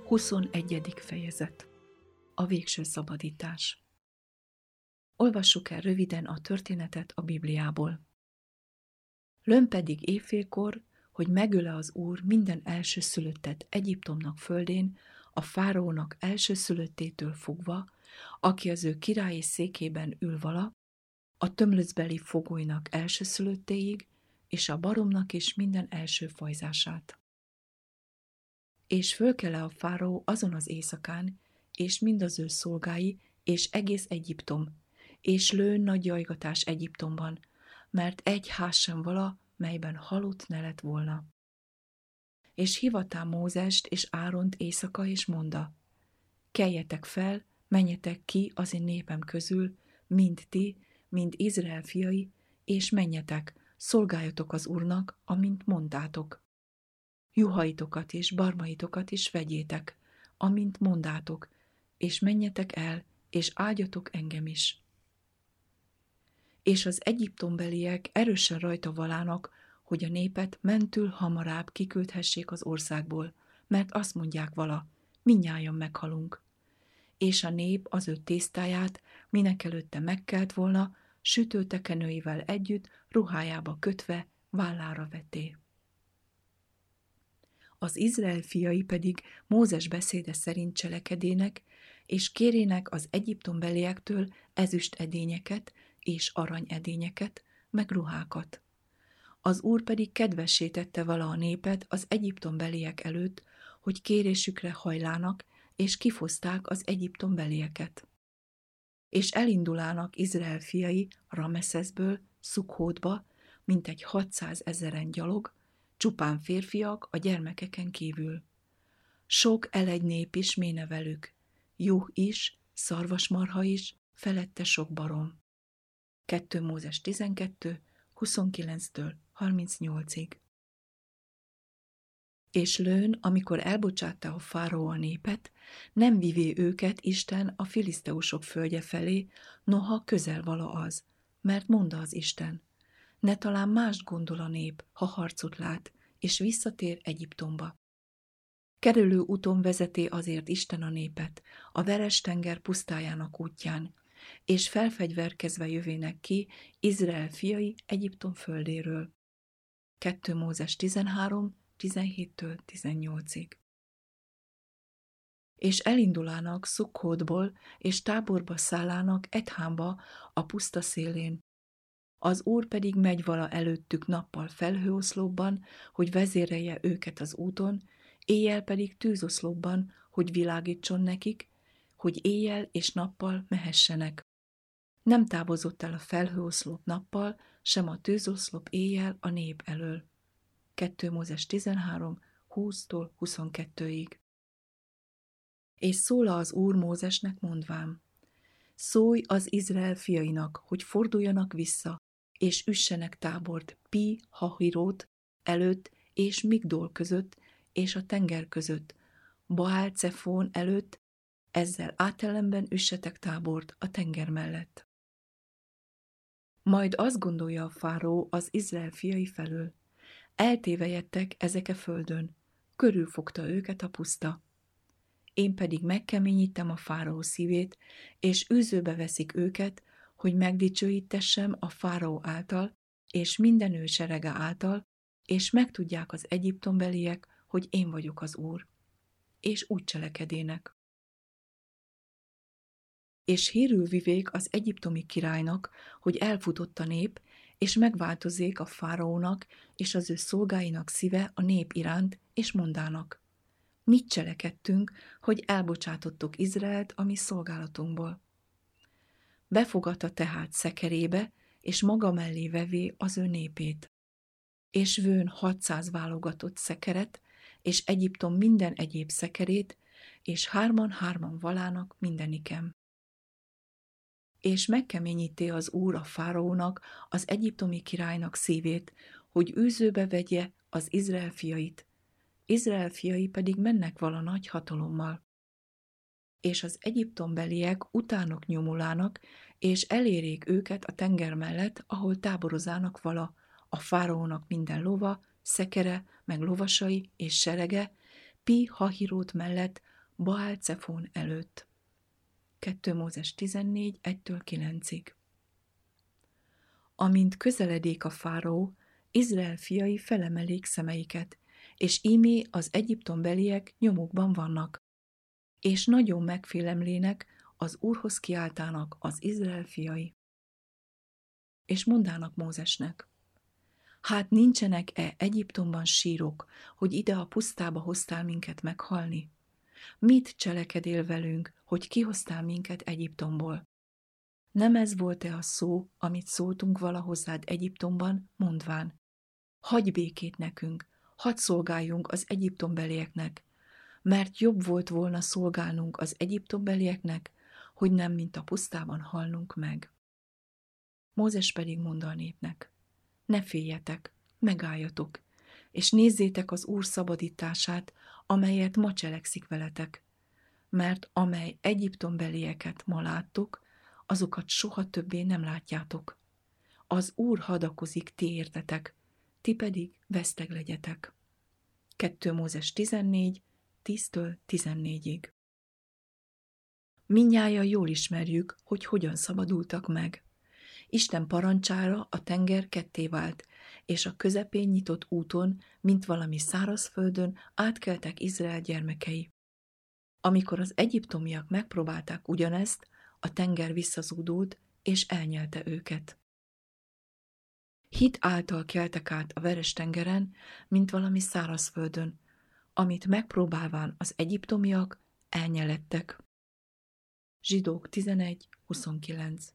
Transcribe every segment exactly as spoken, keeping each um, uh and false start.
huszonegyedik fejezet. A végső szabadítás. Olvassuk el röviden a történetet a Bibliából. Lőn pedig éjfélkor, hogy megöle az Úr minden elsőszülöttet Egyiptomnak földén, a fáraónak elsőszülöttétől fogva, aki az ő királyi székében ül vala, a tömlöcbeli fogolynak elsőszülöttéig, és a baromnak is minden első fajzását. És fölkele a fáraó azon az éjszakán, és mind az ő szolgái, és egész Egyiptom, és lőn nagy jajgatás Egyiptomban, mert egy ház sem vala, melyben halott ne lett volna. És hivatá Mózest és Áront éjszaka, és monda: keljetek fel, menjetek ki az én népem közül, mind ti, mind Izrael fiai, és menjetek, szolgáljatok az Úrnak, amint mondtátok. Juhaitokat és barmaitokat is vegyétek, amint mondátok, és menjetek el, és áldjatok engem is. És az egyiptombeliek erősen rajta valának, hogy a népet mentül hamarább kiküldhessék az országból, mert azt mondják vala: mindnyájan meghalunk. És a nép az ő tésztáját mindenekelőtte megkelt volna, sütőtekenőivel együtt, ruhájába kötve, vállára veté. Az Izrael fiai pedig Mózes beszéde szerint cselekedének, és kérének az egyiptombeliektől ezüst edényeket és arany edényeket, meg ruhákat. Az Úr pedig kedvessé tette vala a népet az egyiptombeliek előtt, hogy kérésükre hajlának, és kifoszták az egyiptombelieket. És elindulának Izrael fiai Rameszeszből Szukhótba, mintegy hatszázezeren gyalog, csupán férfiak a gyermekeken kívül. Sok elegy nép is méne velük, juh is, szarvasmarha is, felette sok barom. kettő Mózes tizenkettő, huszonkilenctől harmincnyolcig. És lőn, amikor elbocsátta a fáraó a népet, nem vivé őket Isten a filiszteusok földje felé, noha közel vala az, mert mondta az Isten: ne talán mást gondol a nép, ha harcot lát, és visszatér Egyiptomba. Kerülő úton vezeté azért Isten a népet, a Veres-tenger pusztájának útján, és felfegyverkezve jövének ki Izrael fiai Egyiptom földéről. kettő Mózes tizenhárom, tizenhéttől tizennyolcig. És elindulának Szukhótból, és táborba szállának Ethámba a puszta szélén. Az Úr pedig megy vala előttük nappal felhőoszlopban, hogy vezérelje őket az úton, éjjel pedig tűzoszlopban, hogy világítson nekik, hogy éjjel és nappal mehessenek. Nem távozott el a felhőoszlop nappal, sem a tűzoszlop éjjel a nép elől. kettő Mózes tizenhárom, húsztól huszonkettőig. És szóla az Úr Mózesnek mondván: szólj az Izrael fiainak, hogy forduljanak vissza, és üssenek tábort Pi Hahirót előtt és Migdol között, és a tenger között, Baál Cefón előtt, ezzel átellenben üssetek tábort a tenger mellett. Majd azt gondolja a fáraó az Izrael fiai felől: eltévejedtek ezek a földön, körülfogta őket a puszta. Én pedig megkeményítem a fáraó szívét, és űzőbe veszik őket, hogy megdicsőítessem a fáraó által, és minden ő serege által, és megtudják az egyiptombeliek, hogy én vagyok az Úr, és úgy cselekedének. És hírül vivék az egyiptomi királynak, hogy elfutott a nép, és megváltozék a fáraónak és az ő szolgáinak szíve a nép iránt, és mondának: mit cselekedtünk, hogy elbocsátottuk Izraelt a mi szolgálatunkból? Befogadta tehát szekerébe, és maga mellé vevé az ő népét. És vőn hatszáz válogatott szekeret, és Egyiptom minden egyéb szekerét, és hárman-hárman valának mindenikem. És megkeményíté az Úr a fáraónak, az egyiptomi királynak szívét, hogy űzőbe vegye az Izrael fiait, Izrael fiai pedig mennek vala nagy hatalommal. És az egyiptombeliek utánok nyomulának, és elérék őket a tenger mellett, ahol táborozának vala, a fáraónak minden lova, szekere, meg lovasai és serege, Pi Hahirót mellett, Baál-Cefón előtt. kettő Mózes tizennégy, egytől kilencig. Amint közeledik a fáraó, Izrael fiai felemelik szemeiket, és ímé az egyiptombeliek nyomukban vannak, és nagyon megfélemlének, az Úrhoz kiáltának az Izrael fiai. És mondának Mózesnek: hát nincsenek-e Egyiptomban sírok, hogy ide a pusztába hoztál minket meghalni? Mit cselekedél velünk, hogy kihoztál minket Egyiptomból? Nem ez volt-e a szó, amit szóltunk vala hozzád Egyiptomban, mondván: hagyj békét nekünk, hadd szolgáljunk az egyiptombelieknek, mert jobb volt volna szolgálnunk az egyiptombelieknek, hogy nem mint a pusztában halnunk meg. Mózes pedig mondta a népnek: ne féljetek, megálljatok, és nézzétek az Úr szabadítását, amelyet ma cselekszik veletek, mert amely egyiptombelieket ma láttok, azokat soha többé nem látjátok. Az Úr hadakozik ti értetek, ti pedig veszteg legyetek. kettő Mózes tizennégy, tíztől tizennégyig. Mindnyájan jól ismerjük, hogy hogyan szabadultak meg. Isten parancsára a tenger ketté vált, és a közepén nyitott úton, mint valami szárazföldön átkeltek Izrael gyermekei. Amikor az egyiptomiak megpróbálták ugyanezt, a tenger visszazúdult, és elnyelte őket. Hit által keltek át a Veres-tengeren, mint valami szárazföldön, amit megpróbálván az egyiptomiak elnyelettek. Zsidók tizenegy, huszonkilenc.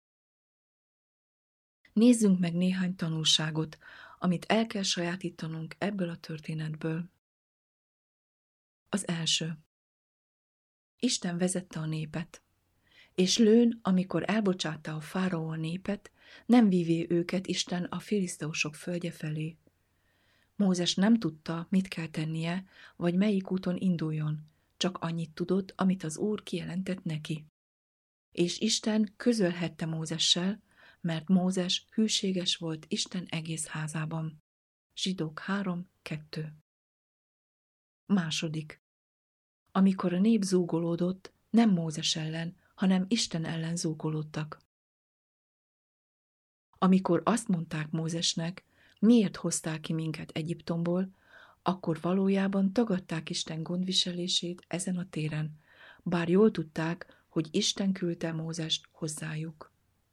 Nézzünk meg néhány tanulságot, amit el kell sajátítanunk ebből a történetből. Az első. Isten vezette a népet, és lőn, amikor elbocsátta a fáraó a népet, nem vívé őket Isten a filiszteusok földje felé. Mózes nem tudta, mit kell tennie, vagy melyik úton induljon, csak annyit tudott, amit az Úr kijelentett neki. És Isten közölhette Mózessel, mert Mózes hűséges volt Isten egész házában. Zsidók három, kettő. Második. Amikor a nép zúgolódott, nem Mózes ellen, hanem Isten ellen zúgolódtak. Amikor azt mondták Mózesnek, miért hoztál ki minket Egyiptomból, akkor valójában tagadták Isten gondviselését ezen a téren, bár jól tudták, hogy Isten küldte Mózest hozzájuk.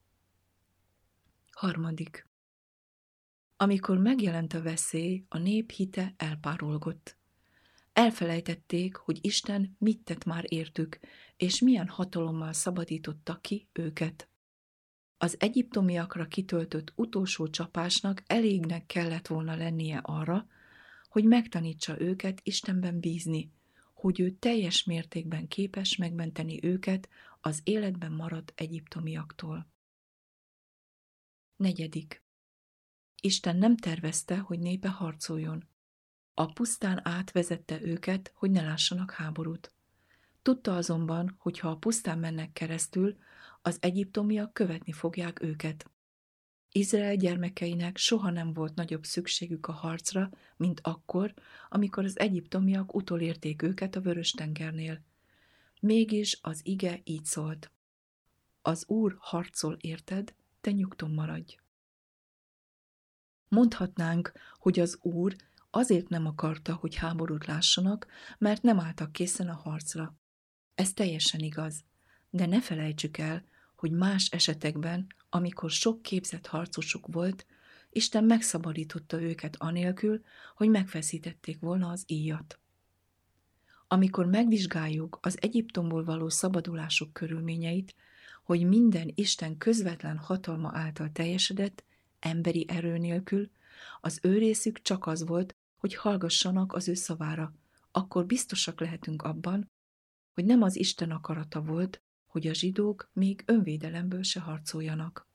Harmadik. Amikor megjelent a veszély, a nép hite elpárolgott. Elfelejtették, hogy Isten mit tett már értük, és milyen hatalommal szabadította ki őket. Az egyiptomiakra kitöltött utolsó csapásnak elégnek kellett volna lennie arra, hogy megtanítsa őket Istenben bízni, hogy ő teljes mértékben képes megmenteni őket az életben maradt egyiptomiaktól. Negyedik. Isten nem tervezte, hogy népe harcoljon. A pusztán átvezette őket, hogy ne lássanak háborút. Tudta azonban, hogy ha a pusztán mennek keresztül, az egyiptomiak követni fogják őket. Izrael gyermekeinek soha nem volt nagyobb szükségük a harcra, mint akkor, amikor az egyiptomiak utolérték őket a Vörös-tengernél. Mégis az ige így szólt: az Úr harcol érted, te nyugton maradj. Mondhatnánk, hogy az Úr azért nem akarta, hogy háborút lássanak, mert nem álltak készen a harcra. Ez teljesen igaz, de ne felejtsük el, hogy más esetekben, amikor sok képzett harcosuk volt, Isten megszabadította őket anélkül, hogy megfeszítették volna az íjat. Amikor megvizsgáljuk az Egyiptomból való szabadulásuk körülményeit, hogy minden Isten közvetlen hatalma által teljesedett, emberi erő nélkül, az ő részük csak az volt, hogy hallgassanak az ő szavára, akkor biztosak lehetünk abban, hogy nem az Isten akarata volt, hogy a zsidók még önvédelemből se harcoljanak.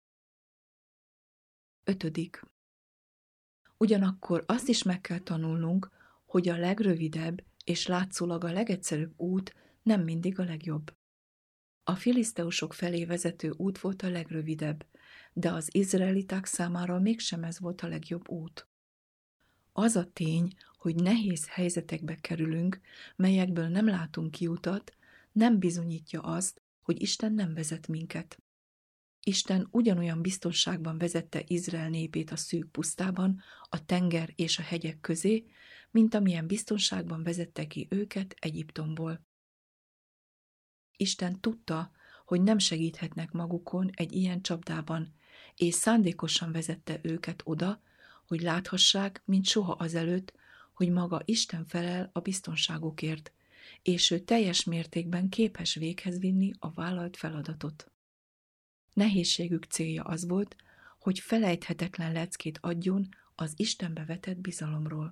Ötödik. Ugyanakkor azt is meg kell tanulnunk, hogy a legrövidebb és látszólag a legegyszerűbb út nem mindig a legjobb. A filiszteusok felé vezető út volt a legrövidebb, de az izraeliták számára mégsem ez volt a legjobb út. Az a tény, hogy nehéz helyzetekbe kerülünk, melyekből nem látunk kiutat, nem bizonyítja azt, hogy Isten nem vezet minket. Isten ugyanolyan biztonságban vezette Izrael népét a szűk pusztában, a tenger és a hegyek közé, mint amilyen biztonságban vezette ki őket Egyiptomból. Isten tudta, hogy nem segíthetnek magukon egy ilyen csapdában, és szándékosan vezette őket oda, hogy láthassák, mint soha azelőtt, hogy maga Isten felel a biztonságukért, és ő teljes mértékben képes véghez vinni a vállalt feladatot. Nehézségük célja az volt, hogy felejthetetlen leckét adjon az Istenbe vetett bizalomról.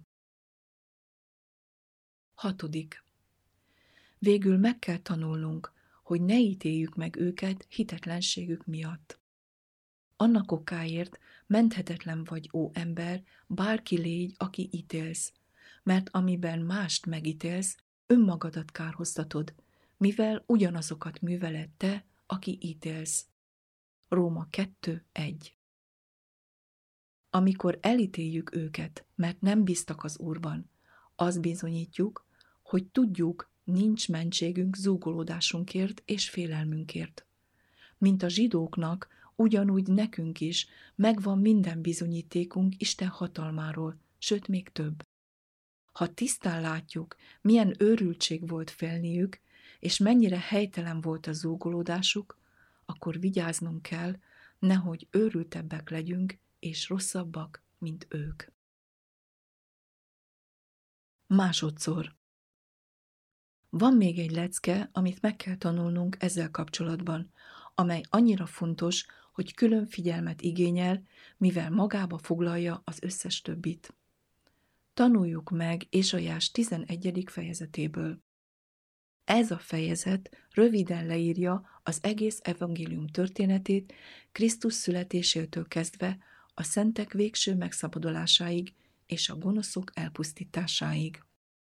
Hatodik. Végül meg kell tanulnunk, hogy ne ítéljük meg őket hitetlenségük miatt. Annak okáért menthetetlen vagy, ó ember, bárki légy, aki ítélsz, mert amiben mást megítélsz, önmagadat kárhoztatod, mivel ugyanazokat műveled te, aki ítélsz. Róma kettő egy. Amikor elítéljük őket, mert nem bíztak az Úrban, azt bizonyítjuk, hogy tudjuk, nincs mentségünk zúgolódásunkért és félelmünkért. Mint a zsidóknak, ugyanúgy nekünk is megvan minden bizonyítékunk Isten hatalmáról, sőt még több. Ha tisztán látjuk, milyen őrültség volt félniük, és mennyire helytelen volt a zúgolódásuk, akkor vigyáznunk kell, nehogy őrültebbek legyünk, és rosszabbak, mint ők. Másodszor. Van még egy lecke, amit meg kell tanulnunk ezzel kapcsolatban, amely annyira fontos, hogy külön figyelmet igényel, mivel magába foglalja az összes többit. Tanuljuk meg Ézsaiás tizenegyedik fejezetéből. Ez a fejezet röviden leírja az egész evangélium történetét, Krisztus születésétől kezdve a szentek végső megszabadulásáig és a gonoszok elpusztításáig.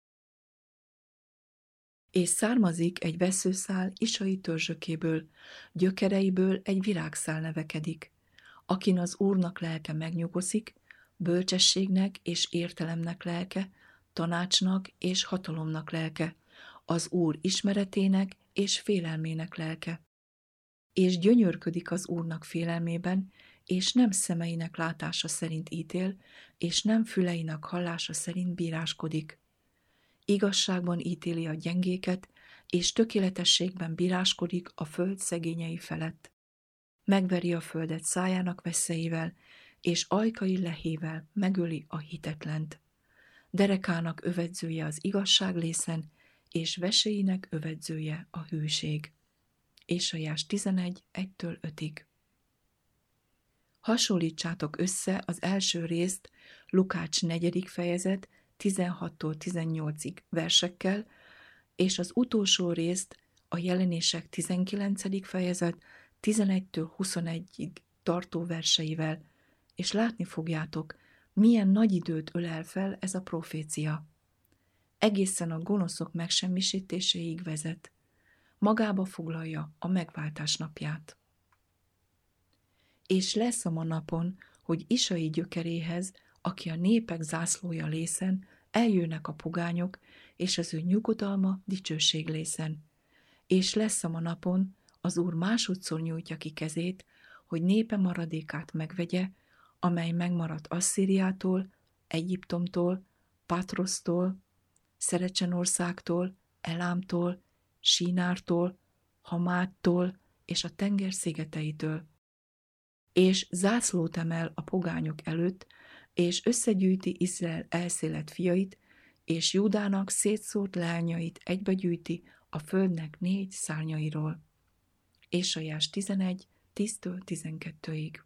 És származik egy vesszőszál Isai törzsökéből, gyökereiből egy virágszál nevekedik, akin az Úrnak lelke megnyugszik, bölcsességnek és értelemnek lelke, tanácsnak és hatalomnak lelke, az Úr ismeretének és félelmének lelke. És gyönyörködik az Úrnak félelmében, és nem szemeinek látása szerint ítél, és nem füleinek hallása szerint bíráskodik. Igazságban ítéli a gyengéket, és tökéletességben bíráskodik a föld szegényei felett. Megveri a földet szájának veszélyével, és ajkai lehével megöli a hitetlent. Derekának övedzője az igazság lészen, és veséinek övedzője a hűség. Ézsaiás tizenegy egytől ötig. Hasonlítsátok össze az első részt Lukács negyedik fejezet tizenhattól tizennyolcig versekkel, és az utolsó részt a Jelenések tizenkilencedik fejezet tizenegytől huszonegyig tartó verseivel, és látni fogjátok, milyen nagy időt ölel fel ez a profécia. Egészen a gonoszok megsemmisítéséig vezet. Magába foglalja a megváltás napját. És lesz a ma napon, hogy Isai gyökeréhez, aki a népek zászlója lészen, eljönnek a pogányok, és az ő nyugodalma dicsőség lészen. És lesz a ma napon, az Úr másodszor nyújtja ki kezét, hogy népe maradékát megvegye, amely megmaradt Asszíriától, Egyiptomtól, Pátrosztól, Szerecsenországtól, Elámtól, Sínártól, Hamáttól és a tenger szigeteitől. És zászlót emel a pogányok előtt, és összegyűjti Izrael elszélet fiait, és Júdának szétszórt leányait egybegyűjti a földnek négy szárnyairól. Ézsaiás tizenegy tíztől tizenkettőig.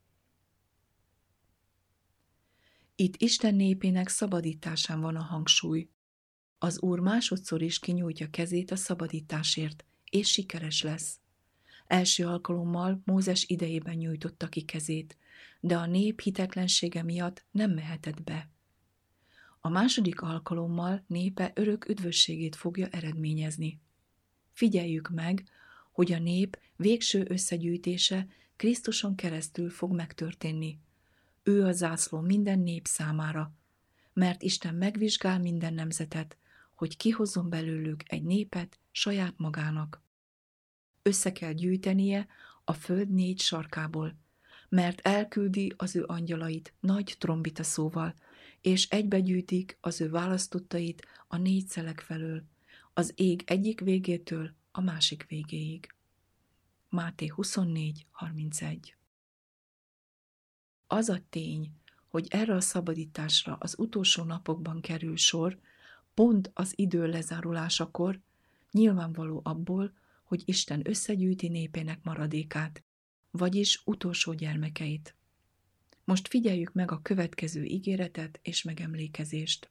Itt Isten népének szabadításán van a hangsúly. Az Úr másodszor is kinyújtja kezét a szabadításért, és sikeres lesz. Első alkalommal Mózes idejében nyújtotta ki kezét, de a nép hitetlensége miatt nem mehetett be. A második alkalommal népe örök üdvösségét fogja eredményezni. Figyeljük meg, hogy a nép végső összegyűjtése Krisztuson keresztül fog megtörténni. Ő a zászló minden nép számára, mert Isten megvizsgál minden nemzetet, hogy kihozzon belőlük egy népet saját magának. Össze kell gyűjtenie a föld négy sarkából, mert elküldi az ő angyalait nagy trombita szóval, és egybegyűjtik az ő választottait a négy szelek felől, az ég egyik végétől a másik végéig. Máté huszonnégy harmincegy. Az a tény, hogy erre a szabadításra az utolsó napokban kerül sor, pont az idő lezárulásakor, nyilvánvaló abból, hogy Isten összegyűjti népének maradékát, vagyis utolsó gyermekeit. Most figyeljük meg a következő ígéretet és megemlékezést.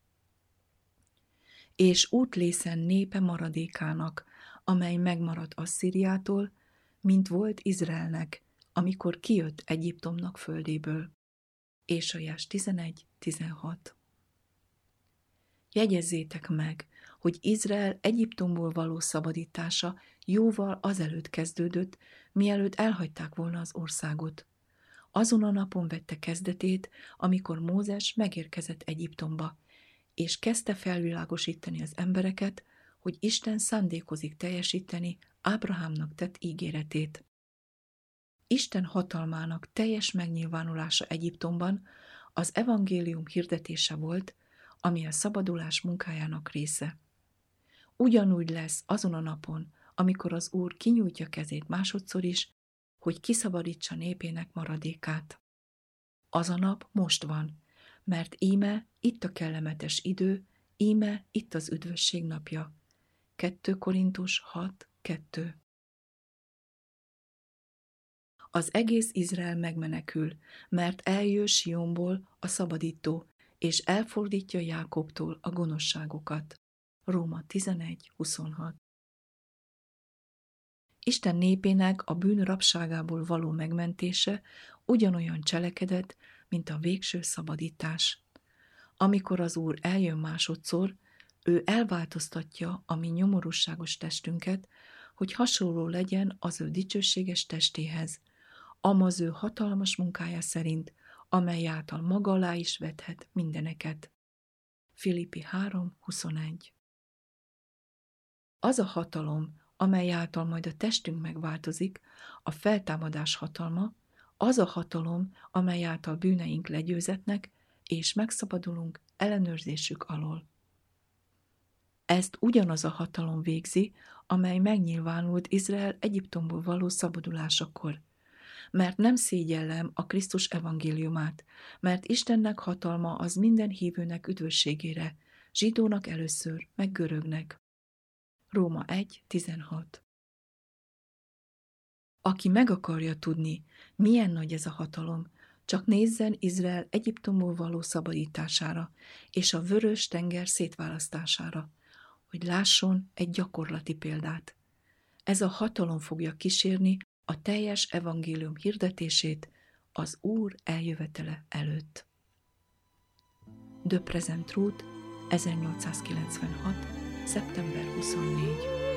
És útlészen népe maradékának, amely megmaradt Asszíriától, mint volt Izraelnek, amikor kijött Egyiptomnak földéből. Ésaiás tizenegy tizenhat. Jegyezzétek meg, hogy Izrael Egyiptomból való szabadítása jóval azelőtt kezdődött, mielőtt elhagyták volna az országot. Azon a napon vette kezdetét, amikor Mózes megérkezett Egyiptomba, és kezdte felvilágosítani az embereket, hogy Isten szándékozik teljesíteni Ábrahámnak tett ígéretét. Isten hatalmának teljes megnyilvánulása Egyiptomban az evangélium hirdetése volt, ami a szabadulás munkájának része. Ugyanúgy lesz azon a napon, amikor az Úr kinyújtja kezét másodszor is, hogy kiszabadítsa népének maradékát. Az a nap most van, mert íme itt a kellemetes idő, íme itt az üdvösség napja. kettő Korintus hat kettő. Az egész Izrael megmenekül, mert eljön Sionból a szabadító, és elfordítja Jákobtól a gonoszságokat. Róma tizenegy huszonhat. Isten népének a bűn rabságából való megmentése ugyanolyan cselekedet, mint a végső szabadítás. Amikor az Úr eljön másodszor, ő elváltoztatja a mi nyomorúságos testünket, hogy hasonló legyen az ő dicsőséges testéhez, amaz ő hatalmas munkája szerint, amely által maga alá is vethet mindeneket. Filippi három huszonegy. Az a hatalom, amely által majd a testünk megváltozik, a feltámadás hatalma, az a hatalom, amely által bűneink legyőzetnek, és megszabadulunk ellenőrzésük alól. Ezt ugyanaz a hatalom végzi, amely megnyilvánult Izrael Egyiptomból való szabadulásakor. Mert nem szégyellem a Krisztus evangéliumát, mert Istennek hatalma az minden hívőnek üdvösségére, zsidónak először, meg görögnek. Róma egy tizenhat. Aki meg akarja tudni, milyen nagy ez a hatalom, csak nézzen Izrael Egyiptomból való szabadítására és a vörös tenger szétválasztására, hogy lásson egy gyakorlati példát. Ez a hatalom fogja kísérni a teljes evangélium hirdetését az Úr eljövetele előtt. De Present Truth, ezernyolcszázkilencvenhat. szeptember huszonnégy.